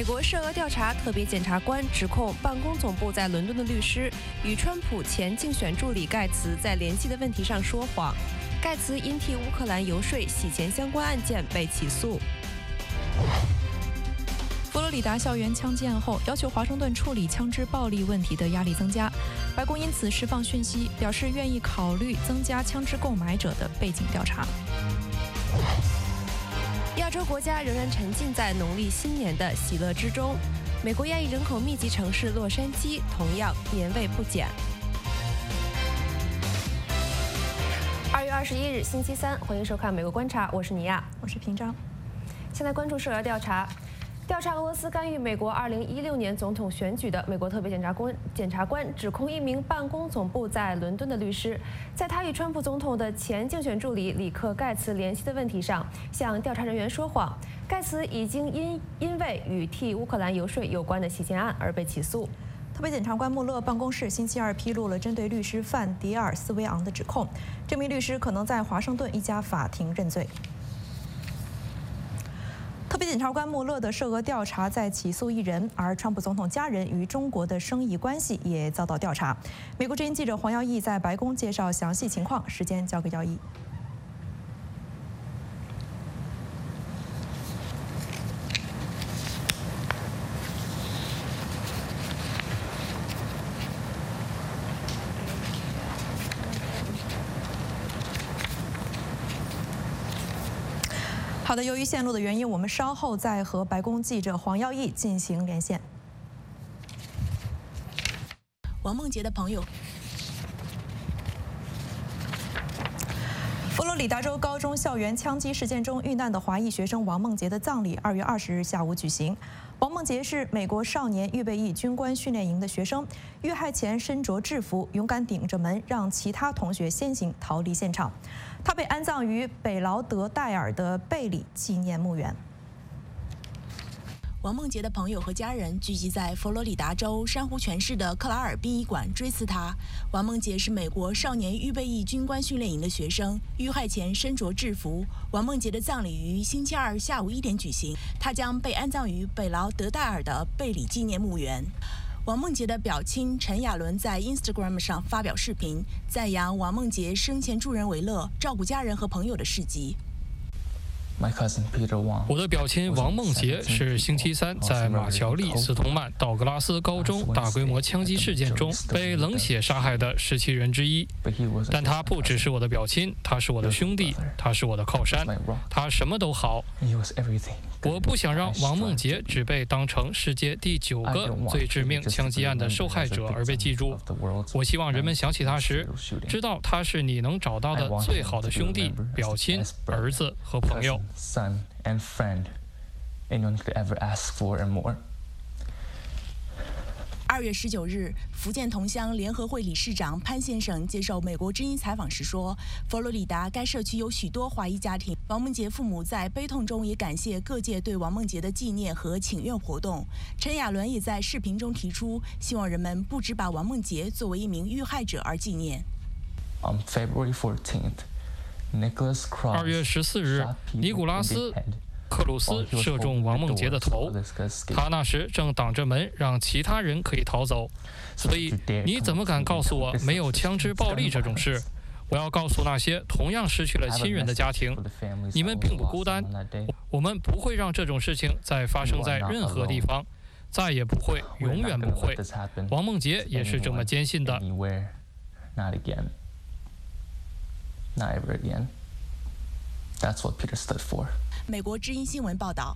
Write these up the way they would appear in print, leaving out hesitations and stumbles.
美国涉俄调查特别检察官指控办公总部在伦敦的律师与川普前竞选助理盖茨在联系的问题上说谎。盖茨因替乌克兰游说洗钱相关案件被起诉。 佛罗里达校园枪击案后，要求华盛顿处理枪支暴力问题的压力增加。白宫因此释放讯息，表示愿意考虑增加枪支购买者的背景调查。 亚洲国家仍然沉浸在农历新年的喜乐之中。美国亚裔人口密集城市洛杉矶同样年味不减。2月21日，星期三，欢迎收看《美国观察》，我是尼亚， 我是平章。 现在关注涉俄调查。调查俄罗斯干预美国2016年总统选举的美国特别检察官指控一名办公总部在伦敦的律师，在他与川普总统的前竞选助理里克·盖茨联系的问题上，向调查人员说谎。盖茨已经因为与替乌克兰游说有关的洗钱案而被起诉。 特别检察官穆勒办公室星期二披露了针对律师范迪尔斯维昂的指控，这名律师可能在华盛顿一家法庭认罪。特别检察官穆勒的涉俄调查在起诉一人，而川普总统家人与中国的生意关系也遭到调查。美国之音记者黄耀义在白宫介绍详细情况，时间交给耀义。好的，由于线路的原因，我们稍后再和白宫记者黄耀义进行连线。 王梦洁的朋友。 佛罗里达州高中校园枪击事件中遇难的华裔学生王梦洁的葬礼2月20日下午举行。王梦洁是美国少年预备役军官训练营的学生，遇害前身着制服，勇敢顶着门，让其他同学先行逃离现场。他被安葬于北劳德代尔的贝里纪念墓园。 王梦洁的朋友和家人聚集在佛罗里达州珊瑚泉市的克拉尔殡仪馆追思他。王梦洁是美国少年预备役军官训练营的学生，遇害前身着制服。王梦洁的葬礼于星期二下午1点举行，他将被安葬于北劳德代尔的贝里纪念墓园。王梦洁的表亲陈亚伦在 Instagram 上发表视频，赞扬王梦洁生前助人为乐，照顾家人和朋友的事迹。 我的表亲王梦洁是星期三在马乔利斯通曼道格拉斯高中大规模枪击事件中被冷血杀害的17人之一。但他不只是我的表亲，他是我的兄弟，他是我的靠山，他什么都好。我不想让王梦洁只被当成世界第9个最致命枪击案的受害者而被记住。我希望人们想起他时，知道他是你能找到的最好的兄弟、表亲、儿子和朋友。 Son and friend anyone could ever ask for and more. 2月19日，福建同乡联合会理事长潘先生接受美国之音采访时说，佛罗里达该社区有许多华裔家庭。王梦洁父母在悲痛中也感谢各界对王梦洁的纪念和请愿活动。陈亚伦也在视频中提出，希望人们不只把王梦洁作为一名遇害者而纪念。 On February 14th, 2月14日，尼古拉斯·克鲁斯射中王梦洁的头，他那时正挡着门，让其他人可以逃走。所以你怎么敢告诉我没有枪支暴力这种事？我要告诉那些同样失去了亲人的家庭，你们并不孤单。我们不会让这种事情再发生在任何地方，再也不会，永远不会。王梦洁也是这么坚信的。 Not ever again. That's what Peter stood for. 美国之音新闻报道。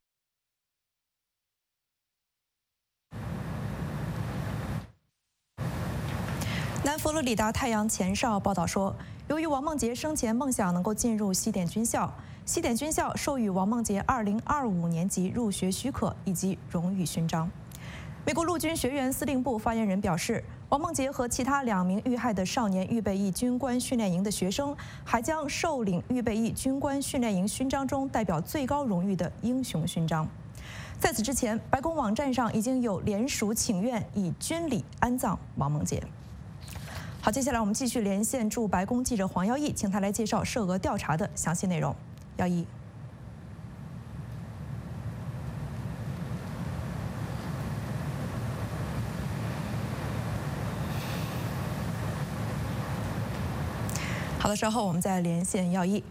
南佛罗里达太阳前哨报道说，由于王梦洁生前梦想能够进入西点军校，西点军校授予王梦洁2025年级入学许可以及荣誉勋章。美国陆军学院司令部发言人表示，王梦洁和其他2名遇害的少年预备役军官训练营的学生，还将受领预备役军官训练营勋章中代表最高荣誉的英雄勋章。在此之前，白宫网站上已经有联署请愿以军礼安葬王梦洁。好，接下来我们继续连线驻白宫记者黄耀义，请他来介绍涉俄调查的详细内容。耀义。 好的，稍后我们再连线耀一。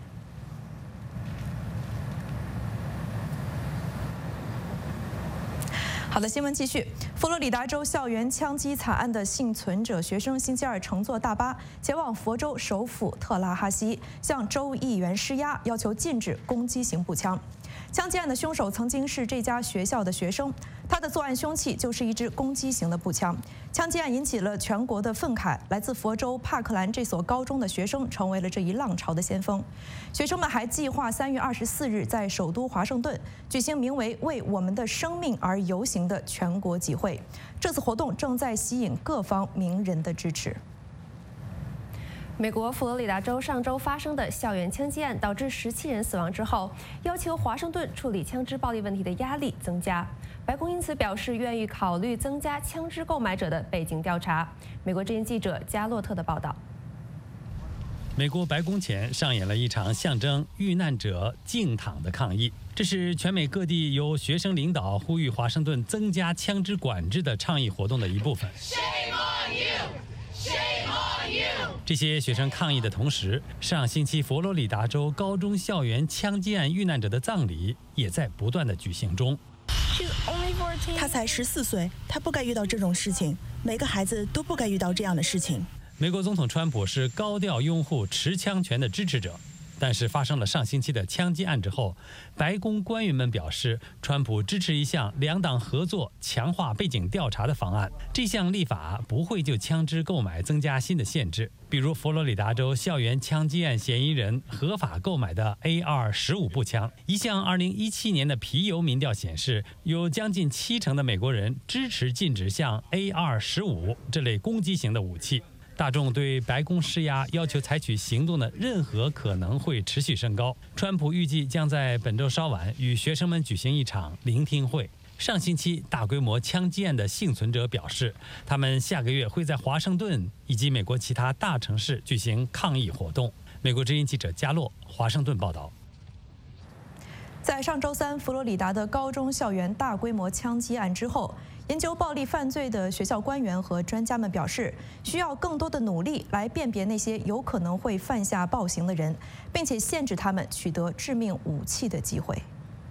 好的，新闻继续。佛罗里达州校园枪击惨案的幸存者学生星期二乘坐大巴前往佛州首府特拉哈西，向州议员施压，要求禁止攻击型步枪。枪击案的凶手曾经是这家学校的学生，他的作案凶器就是一支攻击型的步枪。枪击案引起了全国的愤慨，来自佛州帕克兰这所高中的学生成为了这一浪潮的先锋。学生们还计划3月24日在首都华盛顿举行名为“为我们的生命而游行”的全国集会。这次活动正在吸引各方名人的支持。 美国佛罗里达州上周发生的校园枪击案导致17人死亡之后，要求华盛顿处理枪支暴力问题的压力增加。白宫因此表示愿意考虑增加枪支购买者的背景调查。美国之音记者加洛特的报道。 美国白宫前上演了一场象征遇难者静躺的抗议，这是全美各地由学生领导呼吁华盛顿增加枪支管制的倡议活动的一部分。Shame on you! Shame on you! 这些学生抗议的同时，上星期佛罗里达州高中校园枪击案遇难者的葬礼也在不断的举行中。 他才14岁，他不该遇到这种事情。每个孩子都不该遇到这样的事情。 美国总统川普是高调拥护持枪权的支持者，但是发生了上星期的枪击案之后，白宫官员们表示，川普支持一项两党合作强化背景调查的方案。这项立法不会就枪支购买增加新的限制，比如佛罗里达州校园枪击案嫌疑人合法购买的 AR-15步枪。一项2017年的皮尤民调显示，有将近70%的美国人支持禁止像 AR-15这类攻击型的武器。大众对白宫施压，要求采取行动的任何可能会持续升高。川普预计将在本周稍晚与学生们举行一场聆听会。上星期大规模枪击案的幸存者表示，他们下个月会在华盛顿以及美国其他大城市举行抗议活动。美国之音记者加洛华盛顿报道。 在上周三佛罗里达的高中校园大规模枪击案之后，研究暴力犯罪的学校官员和专家们表示，需要更多的努力来辨别那些有可能会犯下暴行的人，并且限制他们取得致命武器的机会。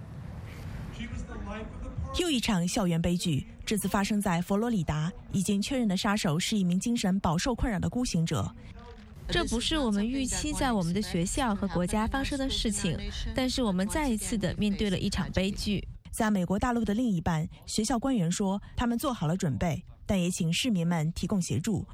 又一场校园悲剧，这次发生在佛罗里达。已经确认的杀手是一名精神饱受困扰的孤行者。 这不是我们预期在我们的学校和国家发生的事情，但是我们再一次的面对了一场悲剧。 在美国大陆的另一半，学校官员说他们做好了准备，但也请市民们提供协助。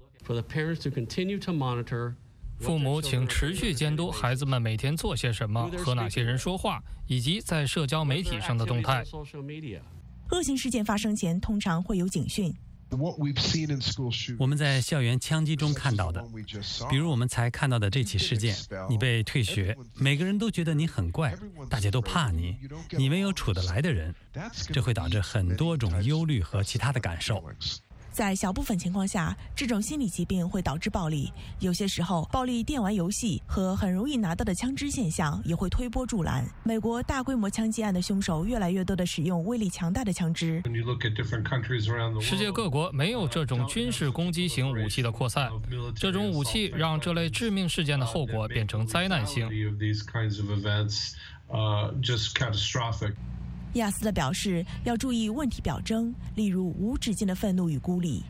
父母请持续监督孩子们每天做些什么，和哪些人说话，以及在社交媒体上的动态。 恶性事件发生前通常会有警讯。 我们在校园枪击中看到的，比如我们才看到的这起事件，你被退学，每个人都觉得你很怪，大家都怕你，你没有处得来的人，这会导致很多种忧虑和其他的感受。 在小部分情况下，这种心理疾病会导致暴力。有些时候，暴力电玩游戏和很容易拿到的枪支现象也会推波助澜。美国大规模枪击案的凶手越来越多地使用威力强大的枪支。 世界各国没有这种军事攻击型武器的扩散，这种武器让这类致命事件的后果变成灾难性。 亚斯特表示，要注意问题表征，例如无止境的愤怒与孤立。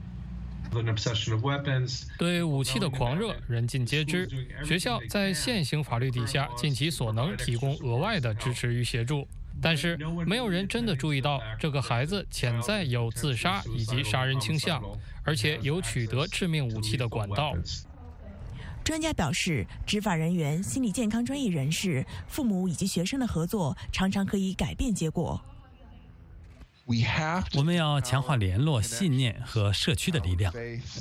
对武器的狂热人尽皆知，学校在现行法律底下尽其所能提供额外的支持与协助，但是没有人真的注意到这个孩子潜在有自杀以及杀人倾向，而且有取得致命武器的管道。 专家表示，执法人员、心理健康专业人士、父母以及学生的合作常常可以改变结果。 我们要强化联络、信念和社区的力量。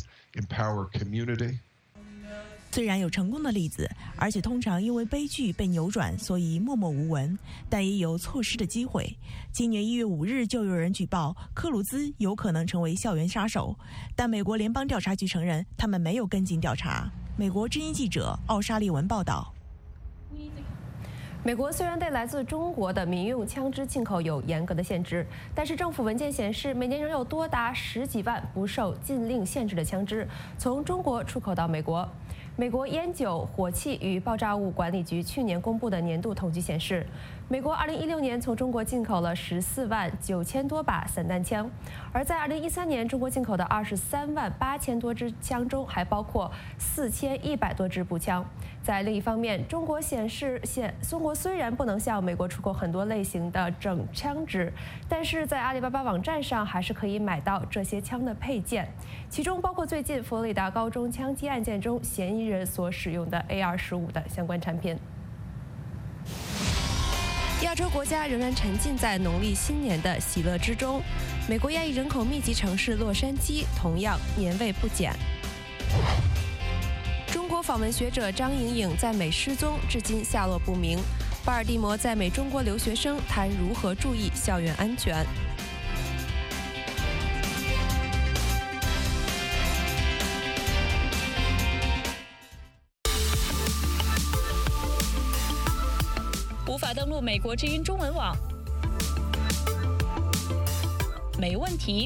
虽然有成功的例子，而且通常因为悲剧被扭转，所以默默无闻，但也有错失的机会。今年1月5日就有人举报克鲁兹有可能成为校园杀手，但美国联邦调查局承认他们没有跟进调查。美国之音记者奥沙利文报道。 美国虽然对来自中国的民用枪支进口有严格的限制，但是政府文件显示，每年仍有多达10几万不受禁令限制的枪支从中国出口到美国。 美国烟酒、火器与爆炸物管理局去年公布的年度统计显示，美国2016年从中国进口了14万9千多把散弹枪，而在2013年，中国进口的23万8千多支枪中还包括4100多支步枪。在另一方面，中国虽然不能向美国出口很多类型的整枪支，但是在阿里巴巴网站上还是可以买到这些枪的配件，其中包括最近佛罗里达高中枪击案件中嫌疑人所使用的 AR-15的相关产品。亚洲国家仍然沉浸在农历新年的喜乐之中，美国亚裔人口密集城市洛杉矶同样年味不减。中国访问学者张颖颖在美失踪，至今下落不明。巴尔的摩在美中国留学生谈如何注意校园安全。 无法登录美国之音中文网？没问题。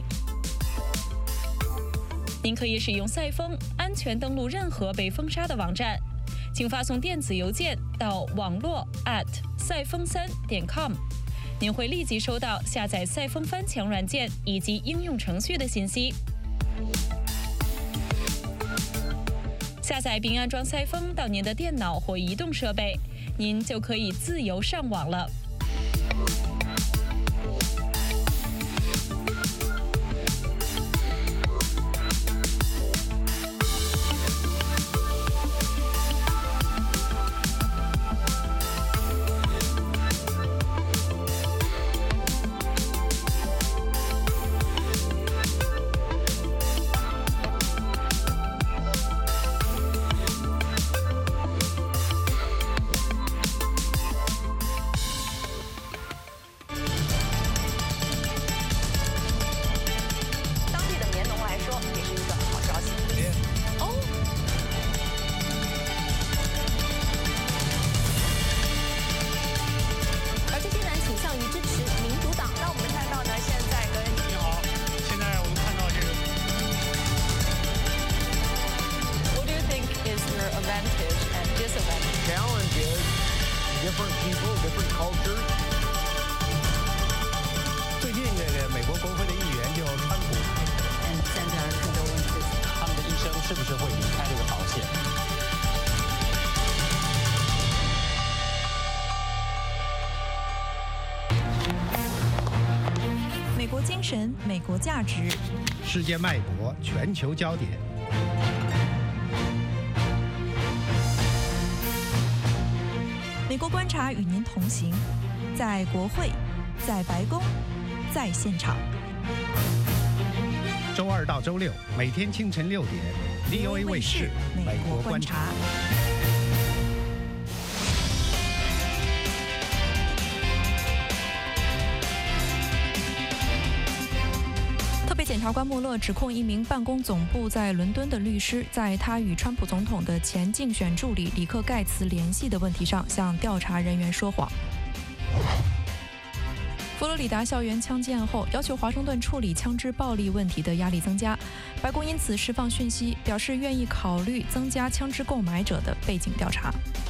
您可以使用赛风安全登录任何被封杀的网站，请发送电子邮件到网络赛风3.com， 您会立即收到下载赛风翻墙软件以及应用程序的信息。下载并安装赛风到您的电脑或移动设备，您就可以自由上网了。 最近这个美国国会的议员就川普，现在很多问题，他们的医生是不是会离开这个保险？ 美国精神，美国价值， 世界脉搏，全球焦点。 美国观察与您同行，在国会，在白宫，在现场。 周二到周六，每天清晨6点 ，VOA 卫视《美国观察》。 特别检察官穆勒指控一名办公总部在伦敦的律师，在他与川普总统的前竞选助理里克盖茨联系的问题上向调查人员说谎。佛罗里达校园枪击案后，要求华盛顿处理枪支暴力问题的压力增加，白宫因此释放讯息，表示愿意考虑增加枪支购买者的背景调查。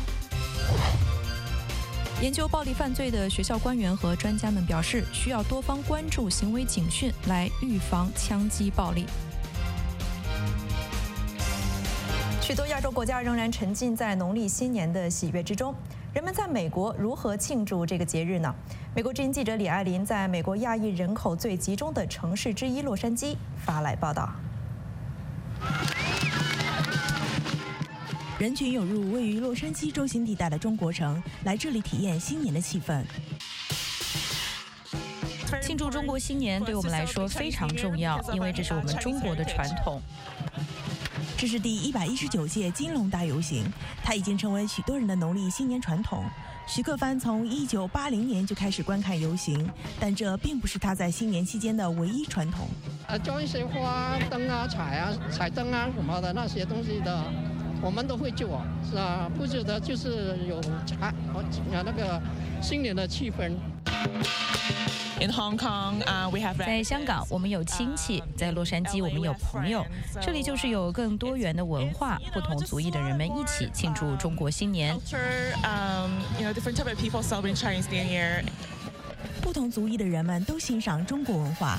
研究暴力犯罪的学校官员和专家们表示，需要多方关注行为警讯来预防枪击暴力。许多亚洲国家仍然沉浸在农历新年的喜悦之中。人们在美国如何庆祝这个节日呢？美国之音记者李爱琳在美国亚裔人口最集中的城市之一洛杉矶发来报道。 人群涌入位于洛杉矶中心地带的中国城，来这里体验新年的气氛。 庆祝中国新年对我们来说非常重要，因为这是我们中国的传统。 这是第119届金龙大游行，它已经成为许多人的农历新年传统。徐克帆从1980年就开始观看游行，但这并不是他在新年期间的唯一传统。 装一些花灯啊、彩灯啊什么的那些东西的，我们都会做，是啊，布置的就是有那个新年的气氛。 在香港，我们有亲戚；在洛杉矶，我们有朋友。这里就是有更多元的文化，不同族裔的人们一起庆祝中国新年。 不同族裔的人们都欣赏中国文化。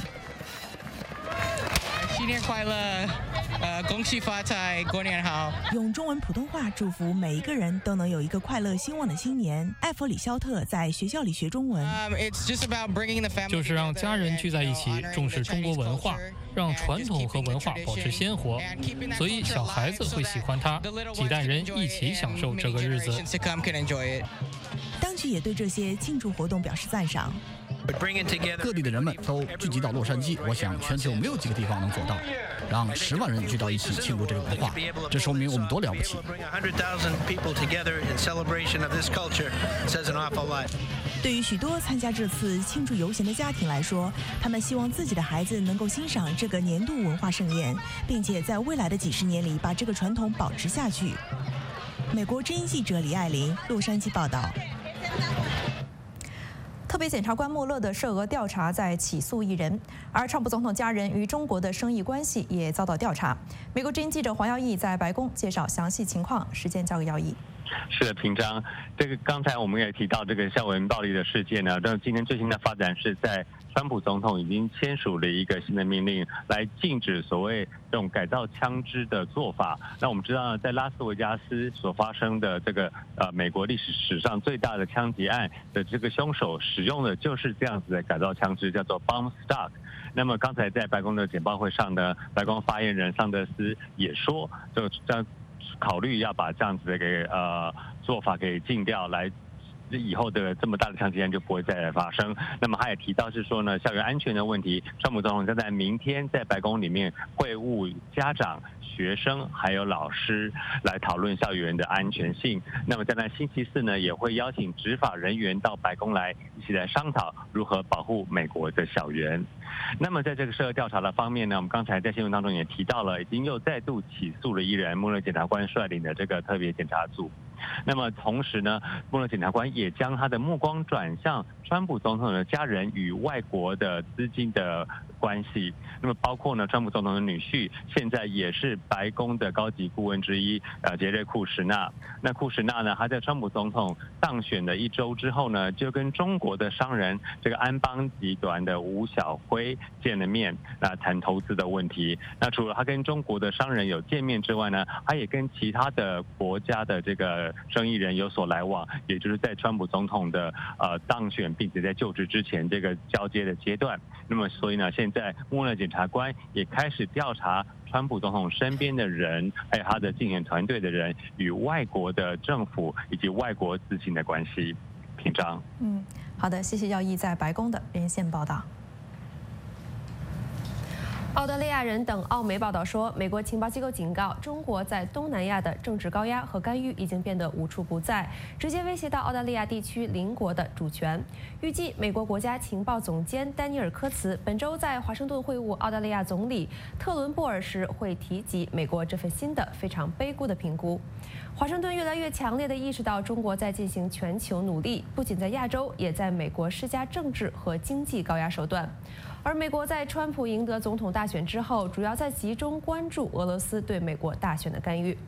新年快乐！恭喜发财，过年好！ 用中文普通话祝福每一个人都能有一个快乐兴旺的新年。艾弗里肖特在学校里学中文， 就是让家人聚在一起，重视中国文化，让传统和文化保持鲜活，所以小孩子会喜欢它，几代人一起享受这个日子。 当局也对这些庆祝活动表示赞赏。 各地的人们都聚集到洛杉矶，我想全球没有几个地方能做到，让10万人聚到一起庆祝这个文化，这说明我们多了不起。 对于许多参加这次庆祝游行的家庭来说，他们希望自己的孩子能够欣赏这个年度文化盛宴，并且在未来的几十年里把这个传统保持下去。美国之音记者李爱玲，洛杉矶报道。 特别检察官穆勒的涉俄调查在起诉一人，而川普总统家人与中国的生意关系也遭到调查。美国之音记者黄耀义在白宫介绍详细情况，时间交给耀义。 是的，平章，这个刚才我们也提到这个校园暴力的事件呢，但今天最新的发展是在川普总统已经签署了一个新的命令，来禁止所谓这种改造枪支的做法。那我们知道呢，在拉斯维加斯所发生的这个美国历史上最大的枪击案的这个凶手使用的就是这样子的改造枪支，叫做 bomb stock。那么刚才在白宫的简报会上呢，白宫发言人桑德斯也说，就这样考虑要把这样子的做法给禁掉，来以后的这么大的枪击案就不会再来发生。那么他也提到是说呢，校园安全的问题，川普总统将在明天在白宫里面会晤家长、学生还有老师，来讨论校园的安全性。那么在星期四呢，也会邀请执法人员到白宫来一起来商讨如何保护美国的校园。那么在这个涉俄调查的方面呢，我们刚才在新闻当中也提到了，已经又再度起诉了一人，穆勒检察官率领的这个特别检察组。那么同时呢，穆勒检察官也将他的目光转向川普总统的家人与外国的资金的关系。那么包括呢，川普总统的女婿现在也是白宫的高级顾问之一，杰瑞库什纳。那库什纳呢，他在川普总统当选的1周之后呢，就跟中国的商人这个安邦集团的吴晓辉见了面，谈投资的问题。那除了他跟中国的商人有见面之外呢，他也跟其他的国家的这个生意人有所来往，也就是在川普总统的当选并且在就职之前这个交接的阶段。那么所以呢，现在穆勒检察官也开始调查川普总统身边的人，还有他的竞选团队的人与外国的政府以及外国资金的关系。平章。 好的，谢谢耀义在白宫的连线报道。 澳大利亚人等澳媒报道说，美国情报机构警告，中国在东南亚的政治高压和干预已经变得无处不在，直接威胁到澳大利亚地区邻国的主权。预计美国国家情报总监丹尼尔·科茨本周在华盛顿会晤澳大利亚总理特伦布尔时，会提及美国这份新的非常悲观的评估。华盛顿越来越强烈地意识到，中国在进行全球努力，不仅在亚洲，也在美国施加政治和经济高压手段。而美国在川普赢得总统大选之后，主要在集中关注俄罗斯对美国大选的干预。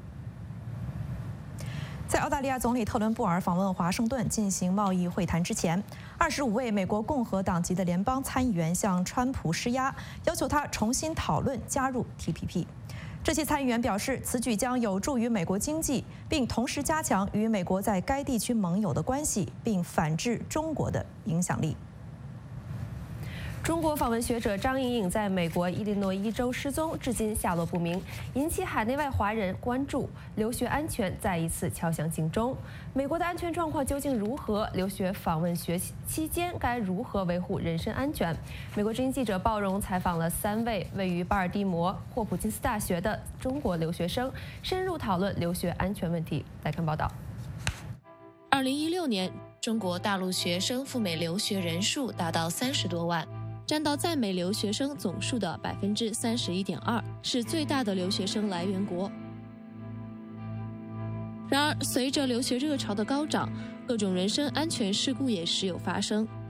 在澳大利亚总理特伦布尔访问华盛顿进行贸易会谈之前，25位美国共和党籍的联邦参议员向川普施压，要求他重新讨论加入 TPP。这些参议员表示，此举将有助于美国经济，并同时加强与美国在该地区盟友的关系，并反制中国的影响力。 中国访问学者张莹莹在美国伊利诺伊州失踪，至今下落不明，引起海内外华人关注，留学安全再一次敲响警钟。美国的安全状况究竟如何？留学访问学期间该如何维护人身安全？美国之音记者鲍荣采访了3位位于巴尔的摩霍普金斯大学的中国留学生，深入讨论留学安全问题。来看报道。 2016年，中国大陆学生赴美留学人数达到30多万。占到在美留学生总数的31.2%，是最大的留学生来源国。然而，随着留学热潮的高涨，各种人身安全事故也时有发生。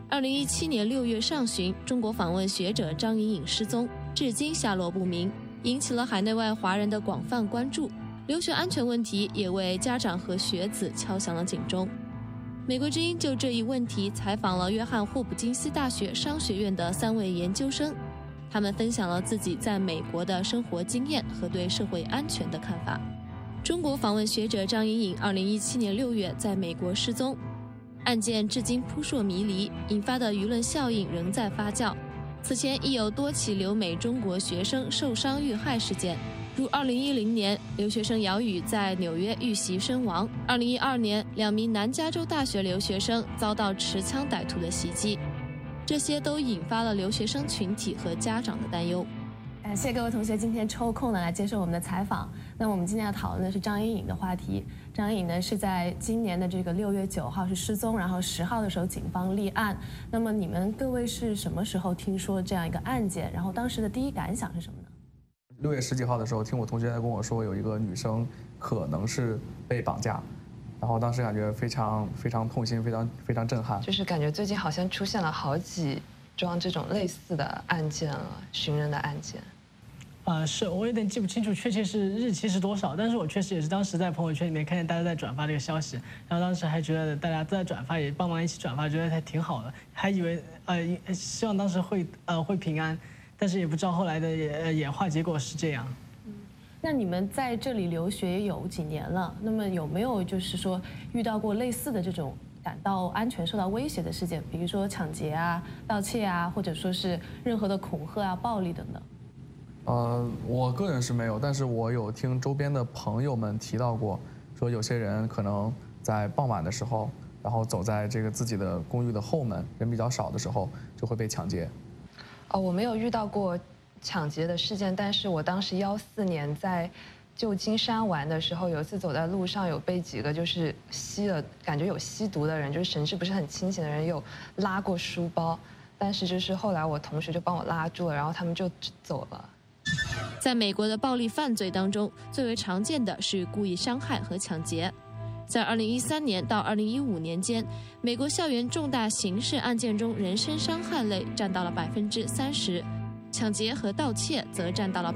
2017年6月上旬，中国访问学者张颖颖失踪，至今下落不明，引起了海内外华人的广泛关注。留学安全问题也为家长和学子敲响了警钟。美国之音就这一问题采访了约翰霍普金斯大学商学院的3位研究生，他们分享了自己在美国的生活经验和对社会安全的看法。中国访问学者张颖颖2017年6月在美国失踪，案件至今扑朔迷离，引发的舆论效应仍在发酵。此前亦有多起留美中国学生受伤遇害事件，如2010年留学生姚宇在纽约遇袭身亡，2012年2名南加州大学留学生遭到持枪歹徒的袭击，这些都引发了留学生群体和家长的担忧。 感谢各位同学今天抽空呢来接受我们的采访。那我们今天要讨论的是张颖颖的话题。张颖颖呢是在今年的这个6月9号是失踪，然后10号的时候警方立案。那么你们各位是什么时候听说这样一个案件？然后当时的第一感想是什么呢 ？6月10几号的时候，听我同学跟我说有一个女生可能是被绑架，然后当时感觉非常痛心，非常震撼。 就是感觉最近好像出现了好几桩这种类似的案件了，寻人的案件。 是我有点记不清楚确切是日期是多少，但是我确实也是当时在朋友圈里面看见大家在转发这个消息，然后当时还觉得大家都在转发，也帮忙一起转发，觉得还挺好的，还以为希望当时会平安，但是也不知道后来的演化结果是这样。 那你们在这里留学也有几年了，那么有没有就是说遇到过类似的这种感到安全受到威胁的事件，比如说抢劫啊、盗窃啊，或者说是任何的恐吓啊、暴力等等？ 我个人是没有，但是我有听周边的朋友们提到过，说有些人可能在傍晚的时候，然后走在这个自己的公寓的后门，人比较少的时候就会被抢劫。 我没有遇到过抢劫的事件，但是我当时14年在旧金山玩的时候，有一次走在路上，有被几个就是感觉有吸毒的人，就是神志不是很清醒的人，有拉过书包，但是就是后来我同学就帮我拉住了，然后他们就走了。 在美国的暴力犯罪当中，最为常见的是故意伤害和抢劫。在2013年到2015年间，美国校园重大刑事案件中，人身伤害类占到了30%，抢劫和盗窃则占到了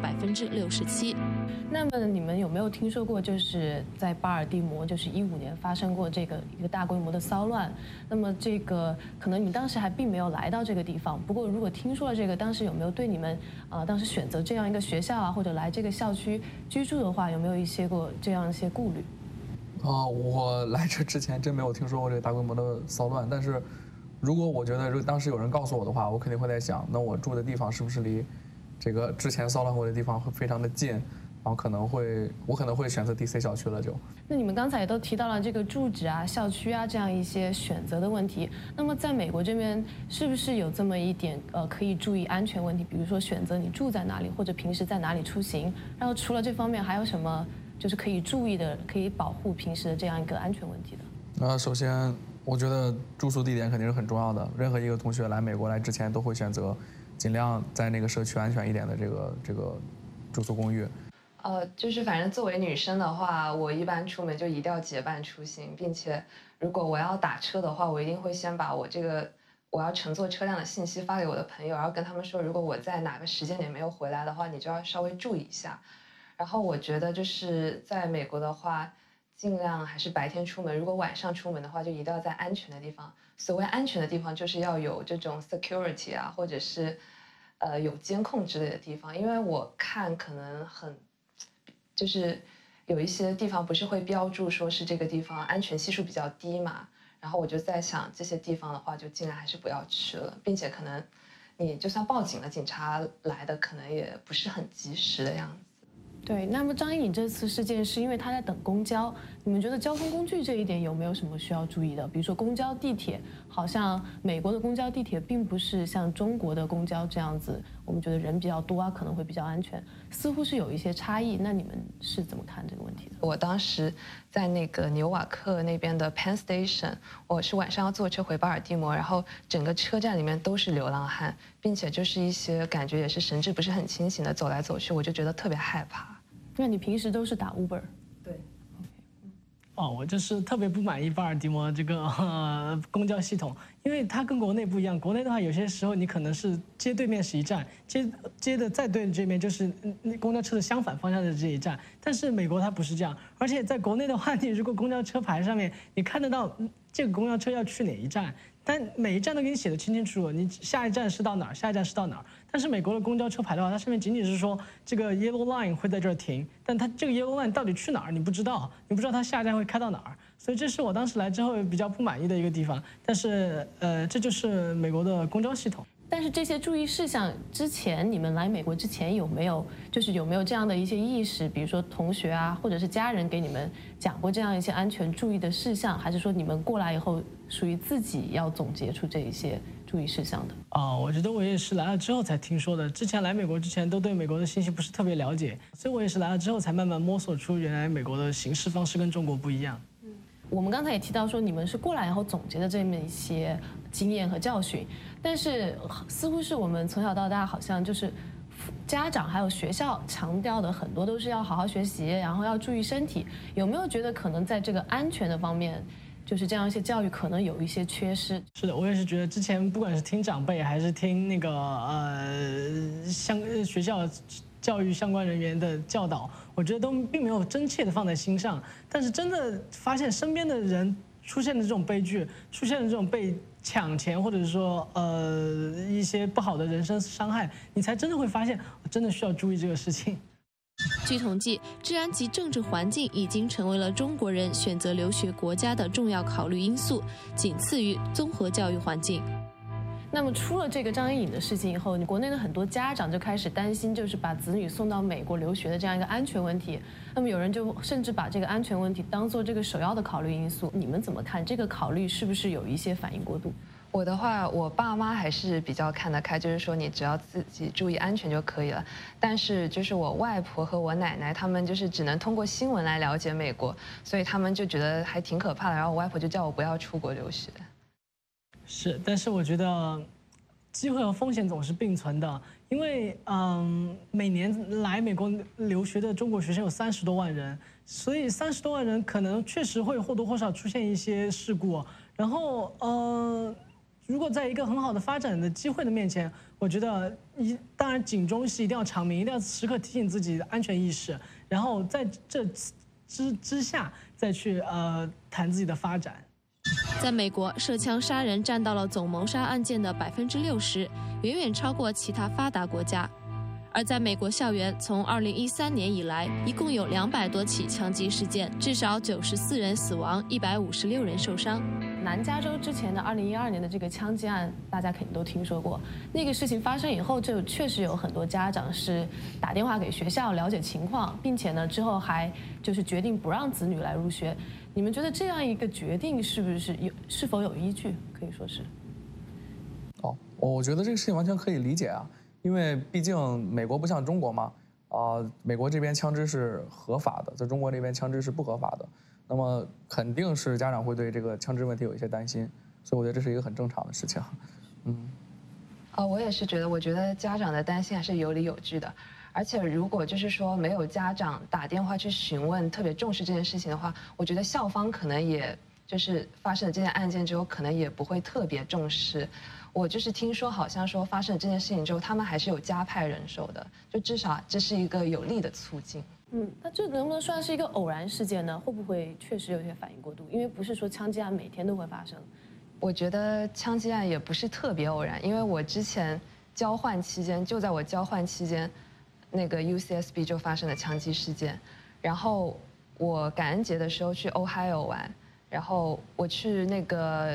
67%。 那么你们有没有听说过，就是在巴尔的摩，就是15年发生过一个大规模的骚乱？那么这个可能你们当时还并没有来到这个地方，不过如果听说了这个，当时有没有对你们当时选择这样一个学校啊，或者来这个校区居住的话，有没有这样一些顾虑？ 我来这之前真没有听说过这个大规模的骚乱，但是如果我觉得当时有人告诉我的话，我肯定会在想，那我住的地方是不是离这个之前骚乱过的地方会非常的近，然后我可能会选择第 C 小区了就。 那你们刚才也都提到了这个住址啊、校区啊这样一些选择的问题，那么在美国这边是不是有这么一点可以注意安全问题，比如说选择你住在哪里，或者平时在哪里出行，然后除了这方面还有什么就是可以注意的、可以保护平时的这样一个安全问题的？ 首先我觉得住宿地点肯定是很重要的，任何一个同学来美国来之前都会选择尽量在那个社区安全一点的这个住宿公寓。 就是反正作为女生的话，我一般出门就一定要结伴出行，并且如果我要打车的话，我一定会先把我要乘坐车辆的信息发给我的朋友，然后跟他们说，如果我在哪个时间点没有回来的话，你就要稍微注意一下。然后我觉得就是在美国的话，尽量还是白天出门，如果晚上出门的话，就一定要在安全的地方。所谓安全的地方，就是要有这种 security 啊，或者是有监控之类的地方。因为我看可能就是有一些地方不是会标注说是这个地方安全系数比较低嘛，然后我就在想这些地方的话就尽量还是不要去了，并且可能你就算报警了，警察来的可能也不是很及时的样子。 对，那么张颖颖这次事件是因为她在等公交，你们觉得交通工具这一点有没有什么需要注意的？比如说公交、地铁，好像美国的公交、地铁并不是像中国的公交这样子，我们觉得人比较多啊，可能会比较安全，似乎是有一些差异。那你们是怎么看这个问题的？ 我当时在那个纽瓦克那边的 Penn Station， 我是晚上要坐车回巴尔的摩，然后整个车站里面都是流浪汉，并且就是一些感觉也是神志不是很清醒的走来走去，我就觉得特别害怕。 那你平时都是打 Uber？ 对。 我就是特别不满意巴尔的摩这个公交系统，因为它跟国内不一样。国内的话，有些时候你可能是街对面是一站，接的再对这面就是公交车的相反方向的这一站。但是美国它不是这样，而且在国内的话，你如果公交车牌上面你看得到这个公交车要去哪一站，但每一站都给你写得清清楚楚，你下一站是到哪儿，下一站是到哪儿。但是美国的公交车牌的话，它上面仅仅是说这个 yellow line 会在这儿停，但它这个 yellow line 到底去哪儿你不知道，你不知道它下一站会开到哪儿，所以这是我当时来之后比较不满意的一个地方。但是这就是美国的公交系统。 但是这些注意事项之前，你们来美国之前有没有这样的一些意识？比如说同学啊，或者是家人给你们讲过这样一些安全注意的事项，还是说你们过来以后属于自己要总结出这一些注意事项的？ 我觉得我也是来了之后才听说的。之前来美国之前都对美国的信息不是特别了解，所以我也是来了之后才慢慢摸索出原来美国的行事方式跟中国不一样。 我们刚才也提到说你们是过来以后总结的这么一些经验和教训，但是似乎是我们从小到大好像就是家长还有学校强调的很多都是要好好学习，然后要注意身体。有没有觉得可能在这个安全的方面，就是这样一些教育可能有一些缺失？ 是的，我也是觉得之前不管是听长辈还是听那个学校教育相关人员的教导，我觉得都并没有真切的放在心上。但是真的发现身边的人出现的这种悲剧，出现的这种被抢钱或者是说一些不好的人身伤害，你才真的会发现真的需要注意这个事情。 据统计，治安及政治环境已经成为了中国人选择留学国家的重要考虑因素，仅次于综合教育环境。 那么出了这个张一颖的事情以后，你国内的很多家长就开始担心，就是把子女送到美国留学的这样一个安全问题。那么有人就甚至把这个安全问题当做这个首要的考虑因素。你们怎么看这个考虑是不是有一些反应过度？ 我的话，我爸妈还是比较看得开，就是说你只要自己注意安全就可以了。但是就是我外婆和我奶奶他们就是只能通过新闻来了解美国，所以他们就觉得还挺可怕的。然后我外婆就叫我不要出国留学。 是，但是我觉得机会和风险总是并存的，因为每年来美国留学的中国学生有30多万人，所以30多万人可能确实会或多或少出现一些事故。然后如果在一个很好的发展的机会的面前，我觉得当然警钟是一定要长鸣，一定要时刻提醒自己的安全意识，然后在这之下再去谈自己的发展。 在美国，涉枪杀人占到了总谋杀案件的60%，远远超过其他发达国家。而在美国校园，从2013年以来，一共有200多起枪击事件，至少94人死亡，156人受伤。 南加州之前的2012年的这个枪击案，大家肯定都听说过。那个事情发生以后，就确实有很多家长是打电话给学校了解情况，并且呢之后还就是决定不让子女来入学。你们觉得这样一个决定是否有依据？可以说是。 我觉得这个事情完全可以理解啊，因为毕竟美国不像中国嘛，美国这边枪支是合法的，在中国这边枪支是不合法的，那么肯定是家长会对这个枪支问题有一些担心，所以我觉得这是一个很正常的事情。 我也是觉得，我觉得家长的担心还是有理有据的。而且如果就是说没有家长打电话去询问，特别重视这件事情的话，我觉得校方可能也就是发生了这件案件之后，可能也不会特别重视。我就是听说好像说发生了这件事情之后，他们还是有加派人手的，就至少这是一个有利的促进。 那这能不能算是一个偶然事件呢？会不会确实有些反应过度？因为不是说枪击案每天都会发生。 我觉得枪击案也不是特别偶然，因为我之前交换期间，就在我交换期间，那个 UCSB 就发生了枪击事件。然后我感恩节的时候去 Ohio 玩，然后我去那个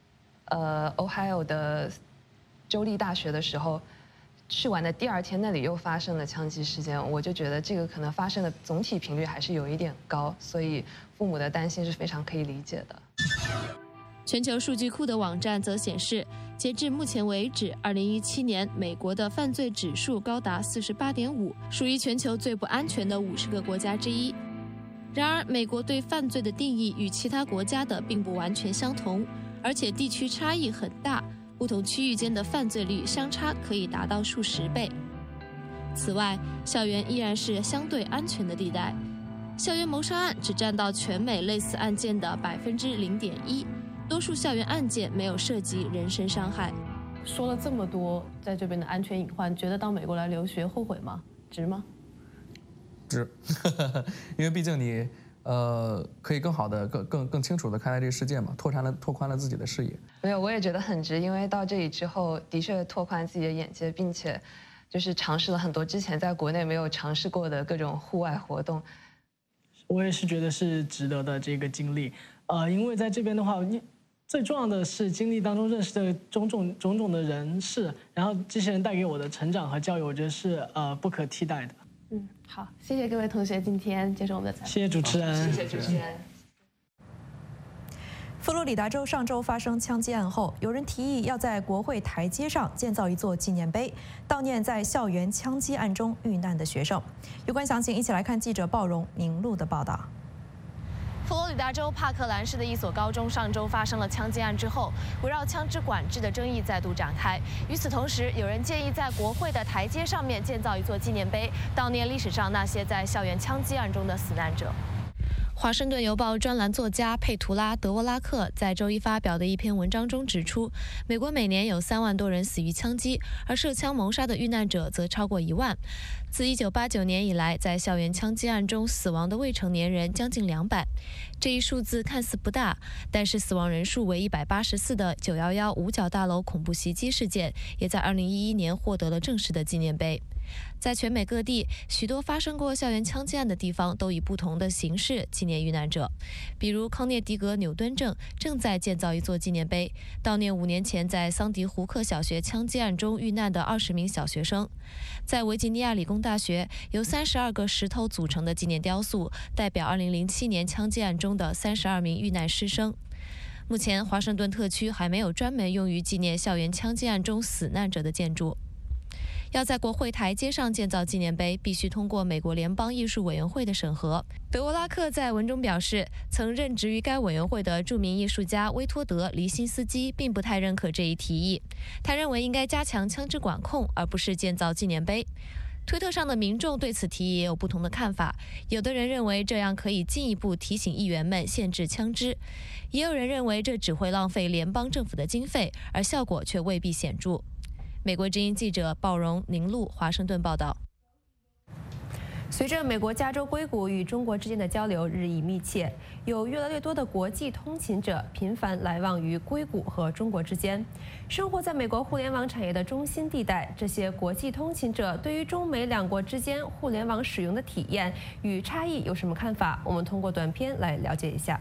Ohio 的州立大学的时候，去玩的第2天那里又发生了枪击事件，我就觉得这个可能发生的总体频率还是有一点高，所以父母的担心是非常可以理解的。 全球数据库的网站则显示，截至目前为止，2017年美国的犯罪指数高达48.5，属于全球最不安全的50个国家之一。然而，美国对犯罪的定义与其他国家的并不完全相同，而且地区差异很大，不同区域间的犯罪率相差可以达到数十倍。此外，校园依然是相对安全的地带。 校园谋杀案只占到全美类似案件的0.1%，多数校园案件没有涉及人身伤害。 说了这么多在这边的安全隐患，觉得到美国来留学后悔吗？值吗？ 值，因为毕竟你可以更好的、更清楚的看待这个世界嘛，拓宽了自己的视野。 没有，我也觉得很值，因为到这里之后，的确拓宽自己的眼界，并且就是尝试了很多之前在国内没有尝试过的各种户外活动。 我也是觉得是值得的这个经历，因为在这边的话，最重要的是经历当中认识的种种的人事，然后这些人带给我的成长和教育，我觉得是不可替代的。 好，谢谢各位同学今天接受我们的采访。 谢谢主持人。 谢谢主持人。 佛罗里达州上周发生枪击案后，有人提议要在国会台阶上建造一座纪念碑，悼念在校园枪击案中遇难的学生。有关详情，一起来看记者鲍荣、宁路的报道。 佛罗里达州帕克兰市的一所高中上周发生了枪击案之后，围绕枪支管制的争议再度展开。与此同时，有人建议在国会的台阶上面建造一座纪念碑，悼念历史上那些在校园枪击案中的死难者。华盛顿邮报专栏作家佩图拉·德沃拉克在周一发表的一篇文章中指出，美国每年有3万多人死于枪击，而涉枪谋杀的遇难者则超过1万。自1989年以来，在校园枪击案中死亡的未成年人将近200。这一数字看似不大，但是死亡人数为184的911五角大楼恐怖袭击事件，也在2011年获得了正式的纪念碑。在全美各地，许多发生过校园枪击案的地方都以不同的形式纪念遇难者。比如康涅狄格纽顿镇正在建造一座纪念碑，悼念5年前在桑迪胡克小学枪击案中遇难的20名小学生。在维吉尼亚理工大学，由32个石头组成的纪念雕塑，代表2007年枪击案中的32名遇难师生。目前，华盛顿特区还没有专门用于纪念校园枪击案中死难者的建筑。要在国会台阶上建造纪念碑，必须通过美国联邦艺术委员会的审核。德沃拉克在文中表示，曾任职于该委员会的著名艺术家威托德·黎辛斯基并不太认可这一提议。他认为应该加强枪支管控，而不是建造纪念碑。推特上的民众对此提议也有不同的看法，有的人认为这样可以进一步提醒议员们限制枪支，也有人认为这只会浪费联邦政府的经费，而效果却未必显著。美国之音记者鲍荣、宁路华盛顿报道。随着美国加州硅谷与中国之间的交流日益密切，有越来越多的国际通勤者频繁来往于硅谷和中国之间。生活在美国互联网产业的中心地带，这些国际通勤者对于中美两国之间互联网使用的体验与差异有什么看法？我们通过短片来了解一下。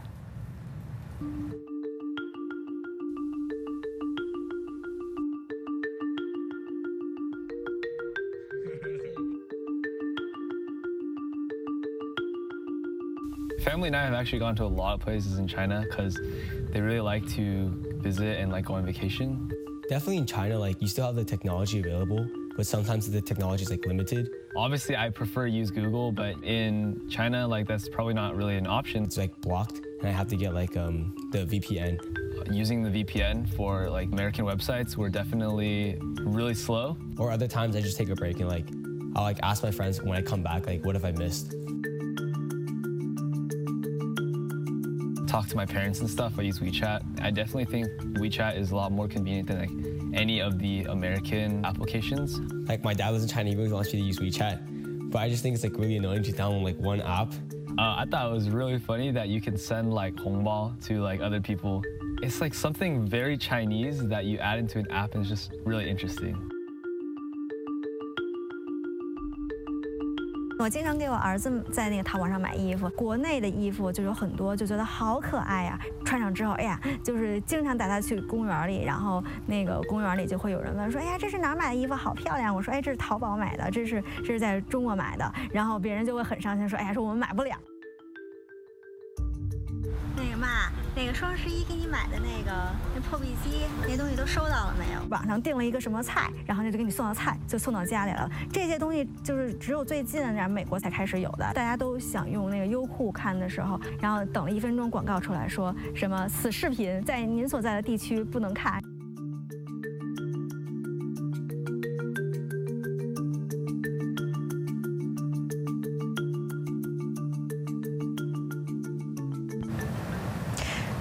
Family and I have actually gone to a lot of places in China because they really like to visit and like go on vacation. Definitely in China, like you still have the technology available, but sometimes the technology is like limited. Obviously, I prefer to use Google, but in China, like that's probably not really an option. It's like blocked, and I have to get like the VPN. Using the VPN for like American websites were definitely really slow. Or other times I just take a break and like I'll like ask my friends when I come back, like what have I missed? Talk to my parents and stuff. I use WeChat. I definitely think WeChat is a lot more convenient than like any of the American applications. Like my dad lives in China, he really wants me to use WeChat, but I just think it's like really annoying to download like one app. I thought it was really funny that you can send like hongbao to like other people. It's like something very Chinese that you add into an app, and it's just really interesting. 我经常给我儿子在那个淘宝上买衣服，国内的衣服就有很多，就觉得好可爱呀。穿上之后，哎呀，就是经常带他去公园里，然后那个公园里就会有人问说，哎呀，这是哪儿买的衣服，好漂亮。我说，哎，这是淘宝买的，这是在中国买的。然后别人就会很伤心说，哎呀，说我们买不了。那个妈，那个双11给你买的那破壁机，那东西都收到了没有？网上订了一个什么菜，然后就给你送到菜，就送到家里了。这些东西就是只有最近美国才开始有的。大家都想用那个优酷看的时候，然后等了1分钟，广告出来说什么此视频在您所在的地区不能看。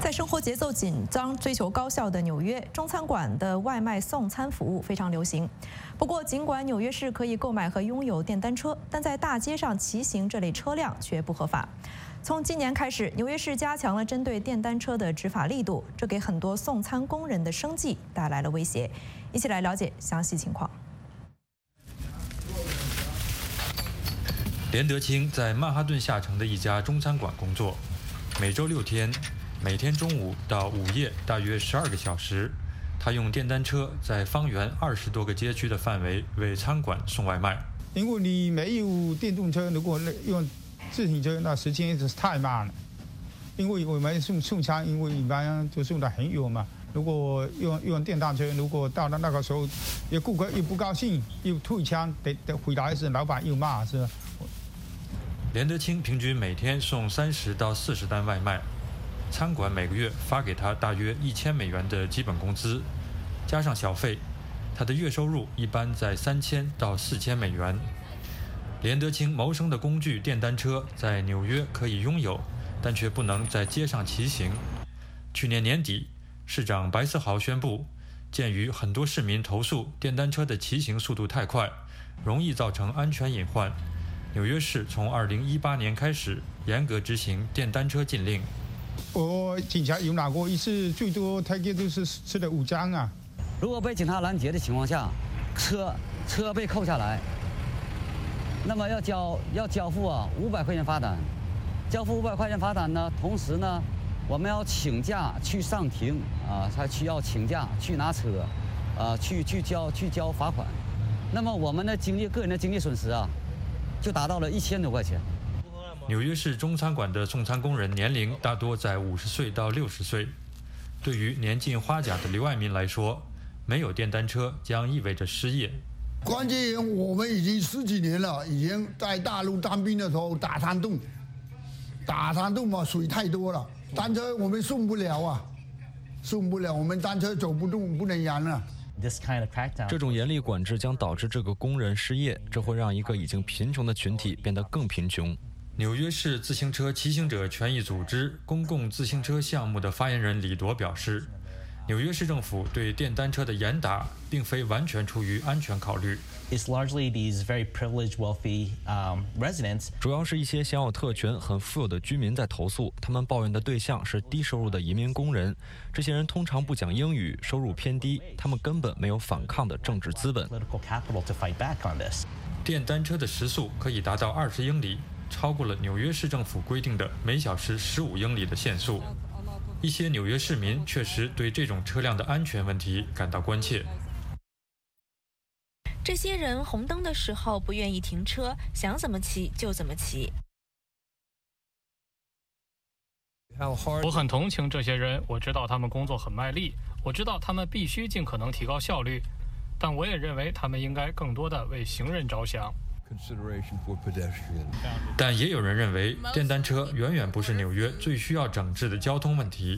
在生活节奏紧张、追求高效的纽约，中餐馆的外卖送餐服务非常流行。不过，尽管纽约市可以购买和拥有电单车，但在大街上骑行这类车辆却不合法。从今年开始，纽约市加强了针对电单车的执法力度，这给很多送餐工人的生计带来了威胁。一起来了解详细情况。 连德清在曼哈顿下城的一家中餐馆工作，每周6天。每天中午到午夜大约12个小时，他用电单车在方圆20多个街区的范围为餐馆送外卖。 因为你没有电动车，如果用自行车，那时间是太慢了。因为我们送餐，因为一般就送得很远嘛。如果用电单车，如果到了那个时候，顾客又不高兴，又退餐，得回来时老板又骂，是吧？ 连德清平均每天送30到40单外卖。餐馆每个月发给他大约$1000的基本工资，加上小费，他的月收入一般在$3000到$4000。连德清谋生的工具电单车在纽约可以拥有，但却不能在街上骑行。去年年底，市长白思豪宣布，鉴于很多市民投诉电单车的骑行速度太快，容易造成安全隐患，纽约市从2018年开始严格执行电单车禁令。 我警察有拿过一次，最多大概都是吃了5张啊。 如果被警察拦截的情况下，车被扣下来，那么要交付500块钱罚单。交付500块钱罚单呢，同时呢，我们要请假去上庭还需要请假去拿车，去交罚款。那么我们的个人的经济损失就达到了1000多块钱。 纽约市中餐馆的送餐工人年龄大多在50岁到60岁。对于年近花甲的刘爱民来说，没有电单车将意味着失业。 关键我们已经10几年了，以前在大陆当兵的时候打山洞嘛，水太多了，单车我们送不了，我们单车走不动，不能扬了。 这种严厉管制将导致这个工人失业，这会让一个已经贫穷的群体变得更贫穷。 纽约市自行车骑行者权益组织公共自行车项目的发言人李铎表示，纽约市政府对电单车的严打并非完全出于安全考虑。 主要是一些享有特权、很富有的居民在投诉，他们抱怨的对象是低收入的移民工人。这些人通常不讲英语，收入偏低，他们根本没有反抗的政治资本。 电单车的时速可以达到20英里。超过了纽约市政府规定的每小时15英里的限速。一些纽约市民确实对这种车辆的安全问题感到关切。 这些人红灯的时候不愿意停车，想怎么骑就怎么骑。 我很同情这些人，我知道他们工作很卖力，我知道他们必须尽可能提高效率，但我也认为他们应该更多地为行人着想。 但也有人认为，电单车远远不是纽约最需要整治的交通问题。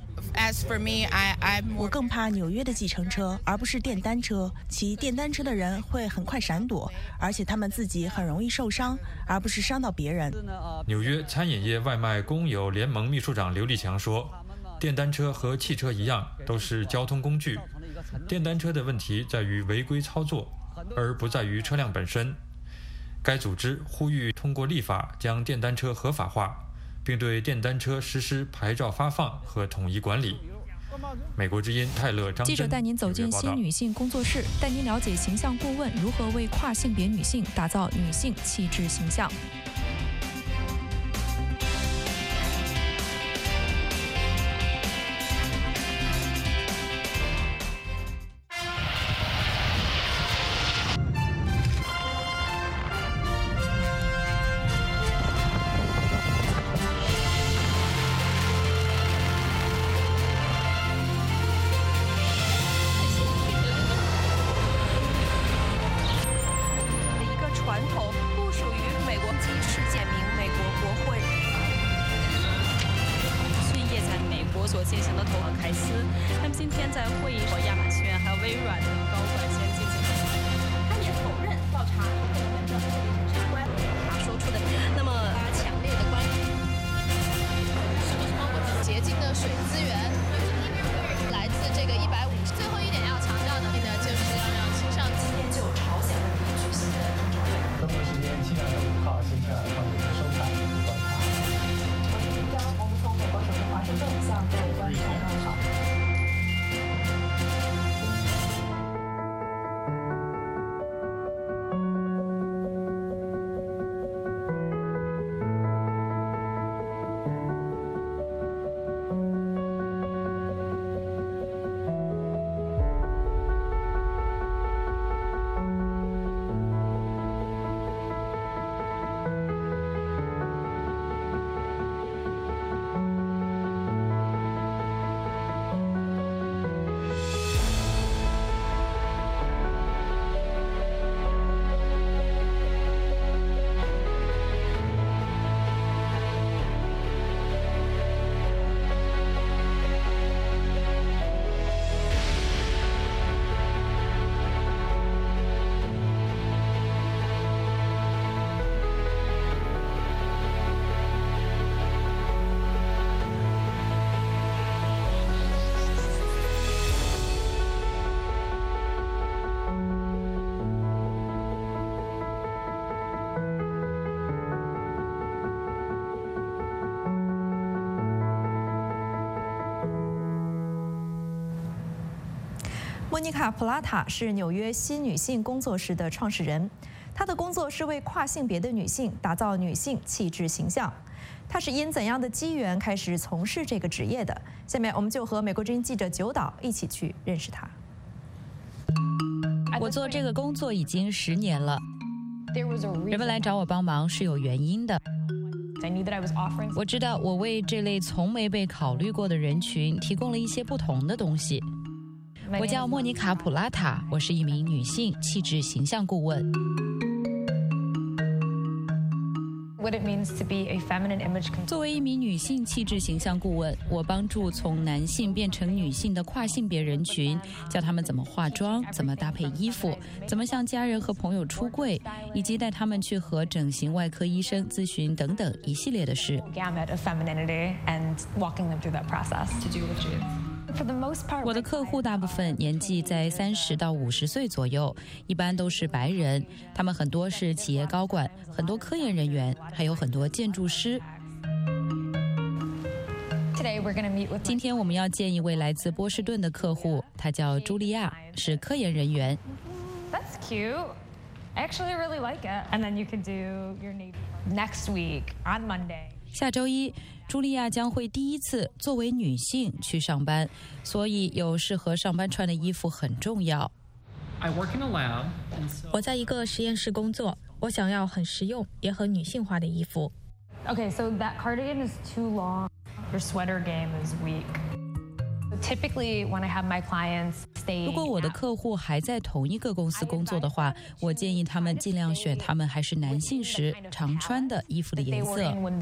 我更怕纽约的计程车，而不是电单车。骑电单车的人会很快闪躲，而且他们自己很容易受伤，而不是伤到别人。 纽约餐饮业外卖工友联盟秘书长刘立强说，电单车和汽车一样，都是交通工具。电单车的问题在于违规操作，而不在于车辆本身。该组织呼吁通过立法将电单车合法化，并对电单车实施牌照发放和统一管理。美国之音泰勒张记者带您走进新女性工作室，带您了解形象顾问如何为跨性别女性打造女性气质形象。 水资莫妮卡·普拉塔是纽约新女性工作室的创始人，她的工作是为跨性别的女性打造女性气质形象。她是因怎样的机缘开始从事这个职业的？下面我们就和美国之音记者九岛一起去认识她。 我做这个工作已经10年了，人们来找我帮忙是有原因的。我知道我为这类从没被考虑过的人群提供了一些不同的东西。我叫莫妮卡·普拉塔，我是一名女性气质形象顾问。作为一名女性气质形象顾问，我帮助从男性变成女性的跨性别人群，教他们怎么化妆、怎么搭配衣服、怎么向家人和朋友出柜，以及带他们去和整形外科医生咨询等等一系列的事。我的客户大部分年纪在30到50岁左右，一般都是白人，他们很多是企业高管，很多科研人员，还有很多建筑师。今天我们要见一位来自波士顿的客户，她叫茱莉亚，是科研人员。 That's cute. I actually really like it. And then you can do your next week on Monday. 下周一，茱莉亚将会第一次作为女性去上班，所以有适合上班穿的衣服很重要。 我在一个实验室工作，我想要很实用也很女性化的衣服。 Okay, so that cardigan is too long. Your sweater game is weak. Typically, when I have my clients stay. 如果我的客户还在同一个公司工作的话，我建议他们尽量选他们还是男性时常穿的衣服的颜色。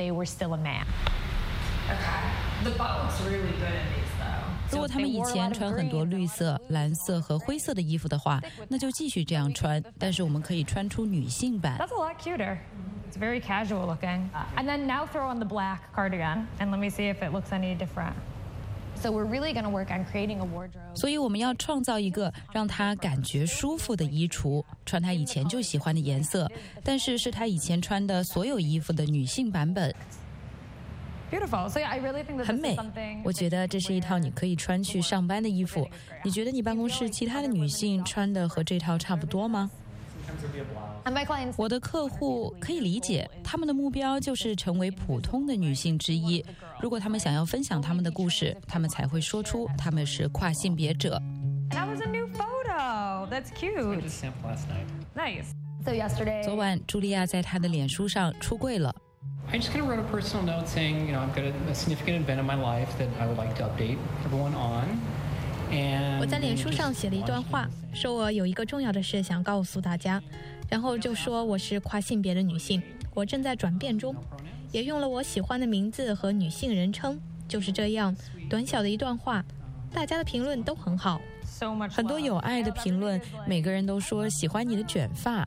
如果他们以前穿很多绿色、蓝色和灰色的衣服的话，那就继续这样穿。但是我们可以穿出女性版。 That's a lot cuter. It's very casual looking. And then now throw on the black cardigan, and let me see if it looks any different. So we're really going to work on creating a wardrobe. 所以我们要创造一个让他感觉舒服的衣橱，穿他以前就喜欢的颜色，但是是他以前穿的所有衣服的女性版本。 Beautiful. So yeah, I really think that 很美，我觉得这是一套你可以穿去上班的衣服。你觉得你办公室其他的女性穿的和这套差不多吗？我的客户可以理解，他们的目标就是成为普通的女性之一。如果他们想要分享他们的故事，他们才会说出他们是跨性别者。 That was a new photo. That's cute. Nice. So yesterday. 昨晚，茱莉亚在她的脸书上出柜了。 I just kind of wrote a personal note saying, I've got a significant event in my life that I would like to update everyone on. 我在脸书上写了一段话，说我有一个重要的事想告诉大家，然后就说我是跨性别的女性，我正在转变中，也用了我喜欢的名字和女性人称，就是这样短小的一段话，大家的评论都很好， 很多有爱的评论，每个人都说喜欢你的卷发。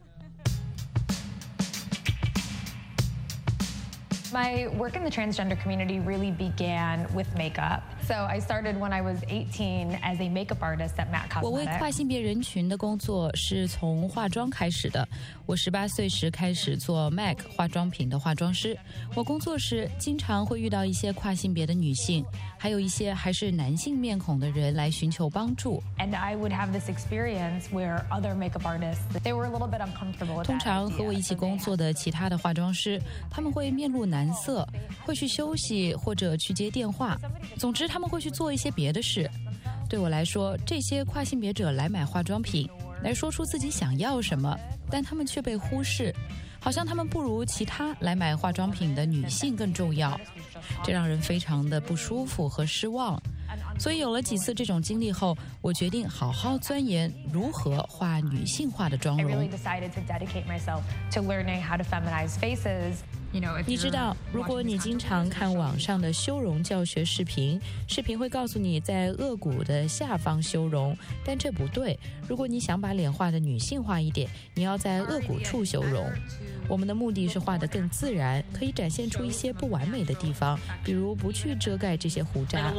My work in the transgender community really began with makeup. So I started when I was 18 as a makeup artist at MAC Cosmetics. 我为跨性别人群的工作是从化妆开始的。我18岁时开始做 MAC 化妆品的化妆师。我工作时经常会遇到一些跨性别的女性，还有一些还是男性面孔的人来寻求帮助。 And I would have this experience where other makeup artists, they were a little bit uncomfortable with that. 通常和我一起工作的其他的化妆师，他们会面露难色，会去休息或者去接电话，总之他们会去做一些别的事。对我来说，这些跨性别者来买化妆品，来说出自己想要什么，但他们却被忽视，好像他们不如其他来买化妆品的女性更重要，这让人非常的不舒服和失望。所以有了几次这种经历后，我决定好好钻研如何画女性化的妆容。你知道，如果你经常看网上的修容教学视频，视频会告诉你在颚骨的下方修容，但这不对。如果你想把脸画得女性化一点，你要在颚骨处修容。我们的目的是画得更自然，可以展现出一些不完美的地方，比如不去遮盖这些胡渣。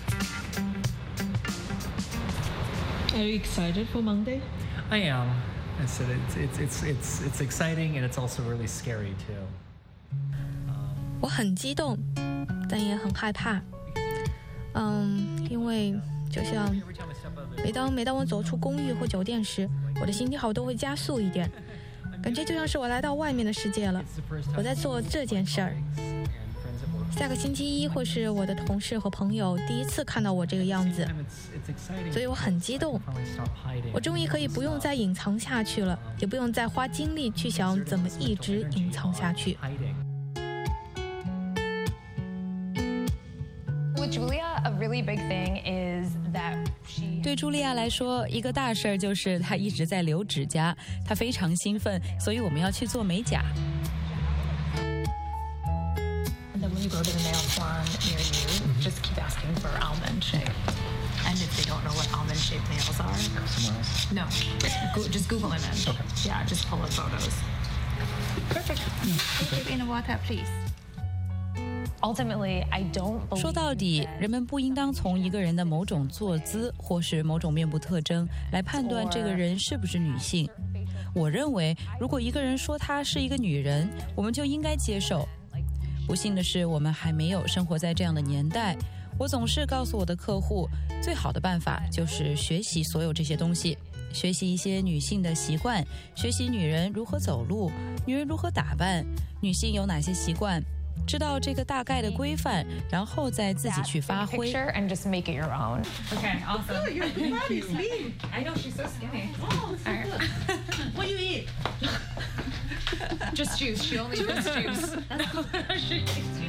Are you excited for Monday? I am. And so it's exciting and it's also really scary too. 我很激动，但也很害怕。因为就像每当我走出公寓或酒店时，我的心跳都会加速一点，感觉就像是我来到外面的世界了。我在做这件事儿。下个星期一会是我的同事和朋友第一次看到我这个样子，所以我很激动。我终于可以不用再隐藏下去了，也不用再花精力去想怎么一直隐藏下去。 With Julia, a really big thing is that she. 对茱莉亚来说，一个大事儿就是她一直在留指甲，她非常兴奋，所以我们要去做美甲。 And then when you go to the nail salon near you, just keep asking for almond shape. And if they don't know what almond shaped nails are, somewhere else. No, just Google image. Okay. Yeah, just pull up photos. Perfect. Keep in the water, please. Ultimately, I don't believe. 说到底，人们不应当从一个人的某种坐姿或是某种面部特征来判断这个人是不是女性。我认为，如果一个人说她是一个女人，我们就应该接受。不幸的是，我们还没有生活在这样的年代。我总是告诉我的客户，最好的办法就是学习所有这些东西，学习一些女性的习惯，学习女人如何走路，女人如何打扮，女性有哪些习惯。知道这个大概的规范，然后再自己去发挥。 And just make it your own. Okay, awesome. Oh, your body's lean. I know she's so skinny. Oh, so good. What do you eat? Just juice. She only drinks juice. That's all she eats.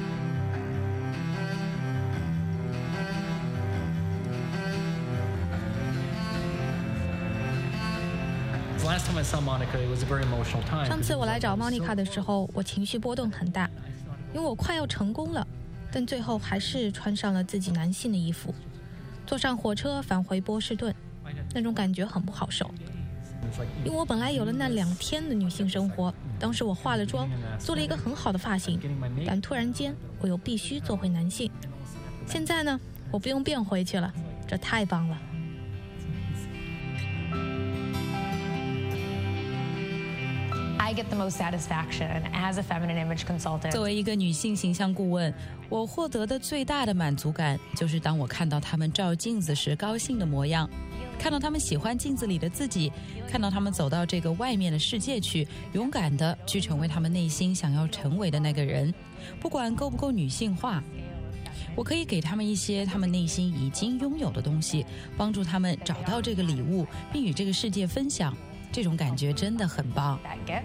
Last time I saw Monica, it was a very emotional time. 上次我来找 Monica 的时候，我情绪波动很大。因为我快要成功了，但最后还是穿上了自己男性的衣服，坐上火车返回波士顿，那种感觉很不好受。因为我本来有了那2天的女性生活，当时我化了妆，做了一个很好的发型，但突然间我又必须做回男性。现在呢，我不用变回去了，这太棒了。 I get the most satisfaction as a feminine image consultant. 作为一个女性形象顾问，我获得的最大的满足感就是当我看到她们照镜子时高兴的模样，看到她们喜欢镜子里的自己，看到她们走到这个外面的世界去，勇敢地去成为她们内心想要成为的那个人，不管够不够女性化。我可以给她们一些她们内心已经拥有的东西，帮助她们找到这个礼物，并与这个世界分享。这种感觉真的很棒。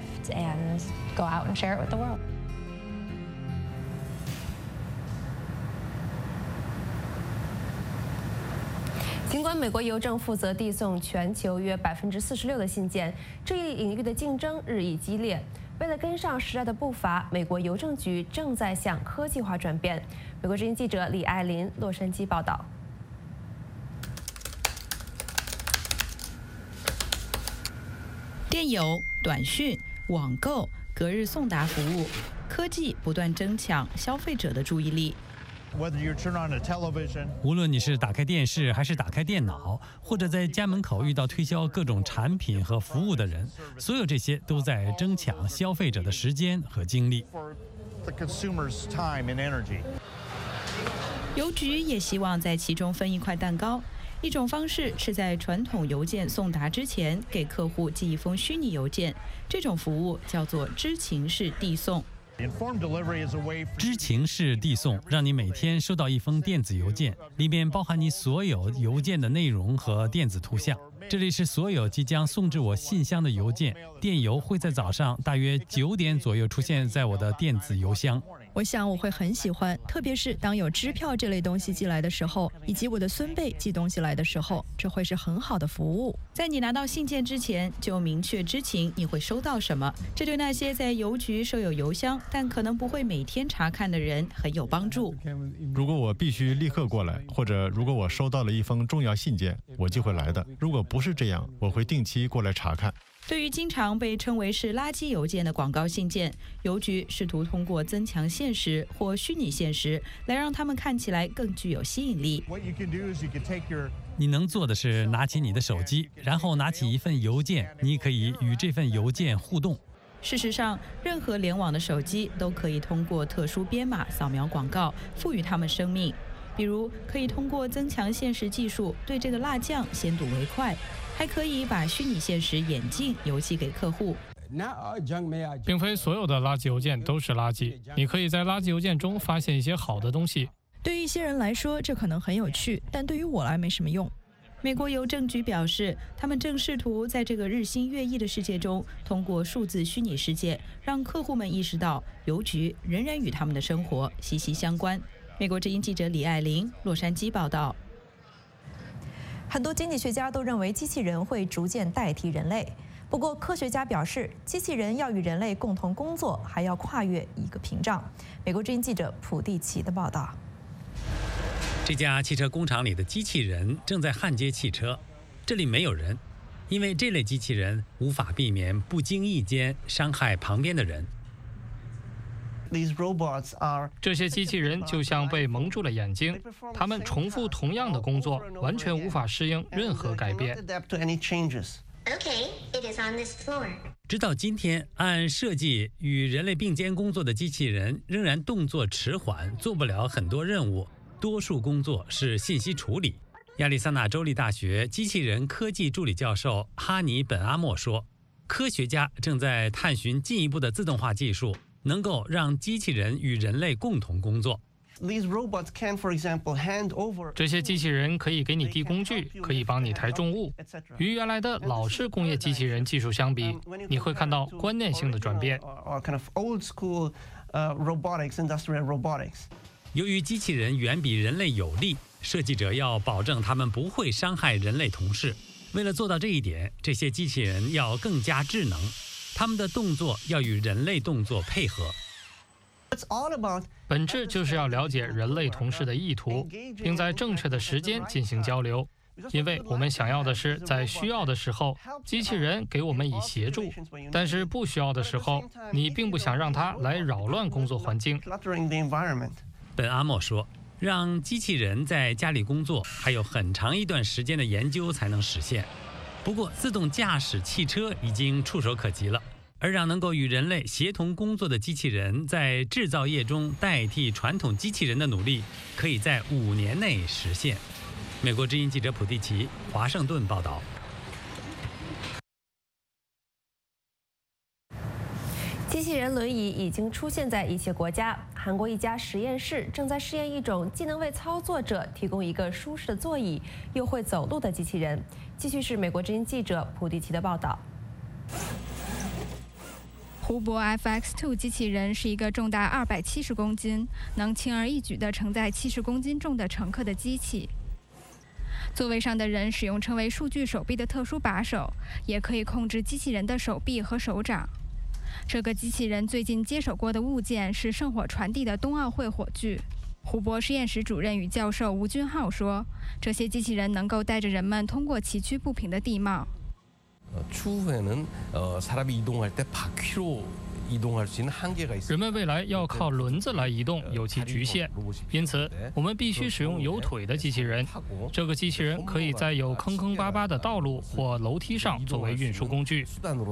尽管美国邮政负责递送全球约46%的信件，这一领域的竞争日益激烈。为了跟上时代的步伐，美国邮政局正在向科技化转变。美国之音记者李爱林洛杉矶报道。 电邮、短讯、网购、隔日送达服务，科技不断争抢消费者的注意力。 无论你是打开电视还是打开电脑，或者在家门口遇到推销各种产品和服务的人，所有这些都在争抢消费者的时间和精力。邮局也希望在其中分一块蛋糕。一种方式是在传统邮件送达之前给客户寄一封虚拟邮件，这种服务叫做知情式递送。知情式递送让你每天收到一封电子邮件，里面包含你所有邮件的内容和电子图像。这里是所有即将送至我信箱的邮件，电邮会在早上大约9点左右出现在我的电子邮箱。 我想我会很喜欢，特别是当有支票这类东西寄来的时候，以及我的孙辈寄东西来的时候，这会是很好的服务。在你拿到信件之前，就明确知情你会收到什么，这对那些在邮局设有邮箱但可能不会每天查看的人很有帮助。 如果我必须立刻过来，或者如果我收到了一封重要信件，我就会来的。如果不是这样，我会定期过来查看。 对于经常被称为是垃圾邮件的广告信件，邮局试图通过增强现实或虚拟现实来让它们看起来更具有吸引力。 你能做的是拿起你的手机，然后拿起一份邮件，你可以与这份邮件互动。 事实上，任何联网的手机都可以通过特殊编码扫描广告，赋予它们生命。比如，可以通过增强现实技术对这个辣酱先睹为快，还可以把虚拟现实眼镜邮寄给客户。 并非所有的垃圾邮件都是垃圾，你可以在垃圾邮件中发现一些好的东西。 对于一些人来说，这可能很有趣，但对于我来没什么用。 美国邮政局表示，他们正试图在这个日新月异的世界中，通过数字虚拟世界，让客户们意识到邮局仍然与他们的生活息息相关。美国之音记者李爱玲，洛杉矶报道。 很多经济学家都认为机器人会逐渐代替人类，不过科学家表示，机器人要与人类共同工作，还要跨越一个屏障。美国之音记者普蒂奇的报道。 这家汽车工厂里的机器人正在焊接汽车，这里没有人，因为这类机器人无法避免不经意间伤害旁边的人。 这些机器人就像被蒙住了眼睛，他们重复同样的工作，完全无法适应任何改变。 直到今天，按设计与人类并肩工作的机器人仍然动作迟缓，做不了很多任务。多数工作是信息处理。亚利桑那州立大学机器人科技助理教授哈尼·本阿莫说，科学家正在探寻进一步的自动化技术，能够让机器人与人类共同工作。 这些机器人可以给你递工具，可以帮你抬重物。与原来的老式工业机器人技术相比，你会看到观念性的转变。 由于机器人远比人类有力，设计者要保证它们不会伤害人类同事。为了做到这一点，这些机器人要更加智能，它们的动作要与人类动作配合。 本质就是要了解人类同事的意图，并在正确的时间进行交流。因为我们想要的是在需要的时候，机器人给我们以协助，但是不需要的时候，你并不想让它来扰乱工作环境。 本阿莫说，让机器人在家里工作还有很长一段时间的研究才能实现。不过，自动驾驶汽车已经触手可及了，而让能够与人类协同工作的机器人在制造业中代替传统机器人的努力，可以在5年内实现。美国之音记者普蒂奇，华盛顿报道。 机器人轮椅已经出现在一些国家。韩国一家实验室正在试验一种既能为操作者提供一个舒适的座椅，又会走路的机器人。继续是美国之音记者普蒂奇的报道。 胡博 FX2 机器人是一个重达270公斤，能轻而易举地承载70公斤重的乘客的机器。座位上的人使用称为数据手臂的特殊把手，也可以控制机器人的手臂和手掌。这个机器人最近接手过的物件是圣火传递的冬奥会火炬。胡博实验室主任与教授吴俊浩说，这些机器人能够带着人们通过崎岖不平的地貌。 人们未来要靠轮子来移动，有其局限，因此我们必须使用有腿的机器人。这个机器人可以在有坑坑巴巴的道路或楼梯上作为运输工具。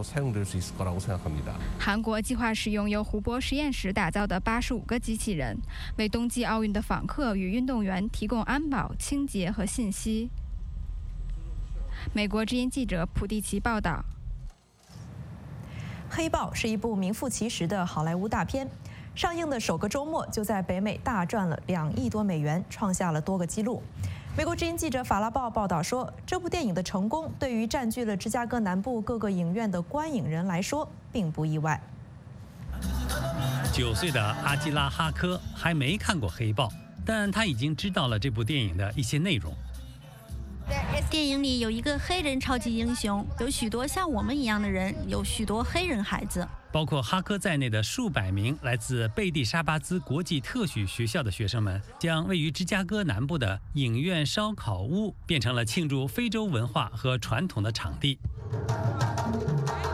韩国计划使用由胡博实验室打造的85个机器人，为冬季奥运的访客与运动员提供安保、清洁和信息。美国之音记者普蒂奇报道。 《黑豹》是一部名副其实的好莱坞大片，上映的首个周末就在北美大赚了2亿多美元，创下了多个纪录。美国之音记者法拉报报道说，这部电影的成功对于占据了芝加哥南部各个影院的观影人来说并不意外。 9岁的阿基拉·哈科还没看过《黑豹》，但他已经知道了这部电影的一些内容。 电影里有一个黑人超级英雄，有许多像我们一样的人，有许多黑人孩子， 包括哈科在内的数百名来自贝蒂沙巴兹国际特许学校的学生们，将位于芝加哥南部的影院烧烤屋变成了庆祝非洲文化和传统的场地。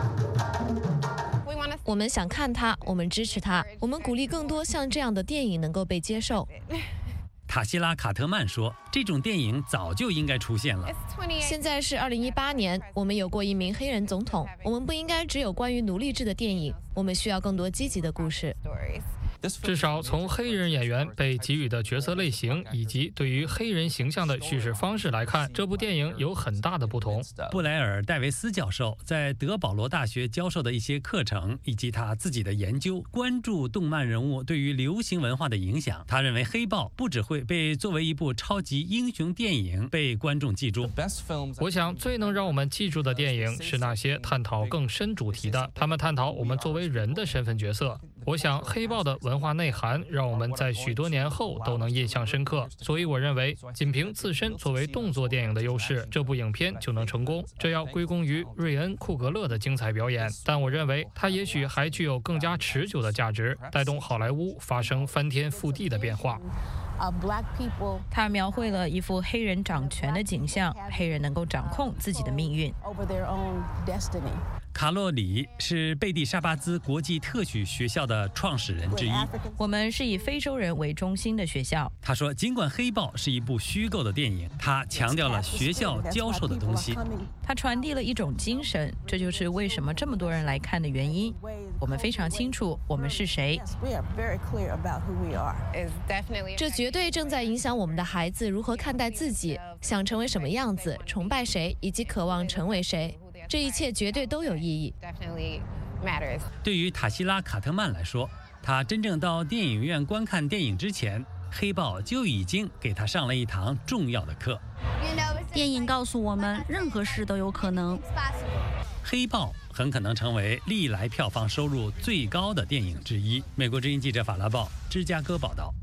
我们想看它，我们支持它，我们鼓励更多像这样的电影能够被接受。 塔希拉·卡特曼说：“这种电影早就应该出现了。 现在是2018年，我们有过一名黑人总统，我们不应该只有关于奴隶制的电影，我们需要更多积极的故事。” 至少从黑人演员被给予的角色类型以及对于黑人形象的叙事方式来看，这部电影有很大的不同。 布莱尔·戴维斯教授在德保罗大学教授的一些课程以及他自己的研究，关注动漫人物对于流行文化的影响。他认为《黑豹》不只会被作为一部超级英雄电影被观众记住。 我想最能让我们记住的电影是那些探讨更深主题的，他们探讨我们作为人的身份角色。我想《黑豹》的文化内涵让我们在许多年后都能印象深刻，所以我认为仅凭自身作为动作电影的优势，这部影片就能成功。这要归功于瑞恩·库格勒的精彩表演，但我认为他也许还具有更加持久的价值，带动好莱坞发生翻天覆地的变化。 他描绘了一幅黑人掌权的景象，黑人能够掌控自己的命运。 卡洛里是贝蒂沙巴兹国际特许学校的创始人之一。 我们是以非洲人为中心的学校。 他说，尽管《黑豹》是一部虚构的电影，他强调了学校教授的东西。 他传递了一种精神，这就是为什么这么多人来看的原因。我们非常清楚我们是谁。 这绝对正在影响我们的孩子如何看待自己，想成为什么样子，崇拜谁，以及渴望成为谁。这一切绝对都有意义。 对于塔希拉·卡特曼来说，他真正到电影院观看电影之前，《黑豹》就已经给他上了一堂重要的课。 电影告诉我们，任何事都有可能。《 黑豹》很可能成为历来票房收入最高的电影之一。美国之音记者法拉报，芝加哥报道。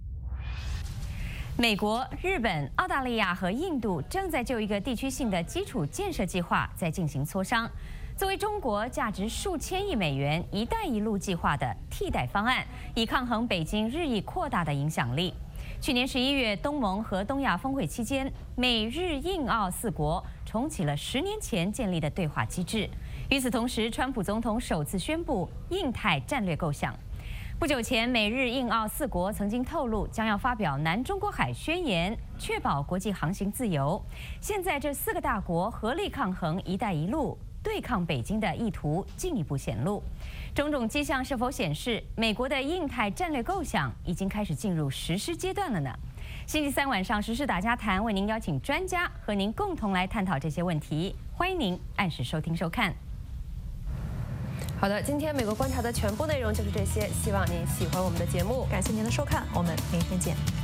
美国、日本、澳大利亚和印度正在就一个地区性的基础建设计划在进行磋商，作为中国价值数千亿美元“一带一路”计划的替代方案，以抗衡北京日益扩大的影响力。去年11月，东盟和东亚峰会期间，美日印澳4国重启了10年前建立的对话机制。与此同时，川普总统首次宣布印太战略构想。不久前，美日印澳4国曾经透露将要发表南中国海宣言，确保国际航行自由。现在，这4个大国合力抗衡“一带一路”，对抗北京的意图进一步显露。种种迹象是否显示，美国的印太战略构想已经开始进入实施阶段了呢？星期3晚上时事大家谈为您邀请专家和您共同来探讨这些问题，欢迎您按时收听收看。 好的，今天美国观察的全部内容就是这些，希望您喜欢我们的节目， 感谢您的收看，我们明天见。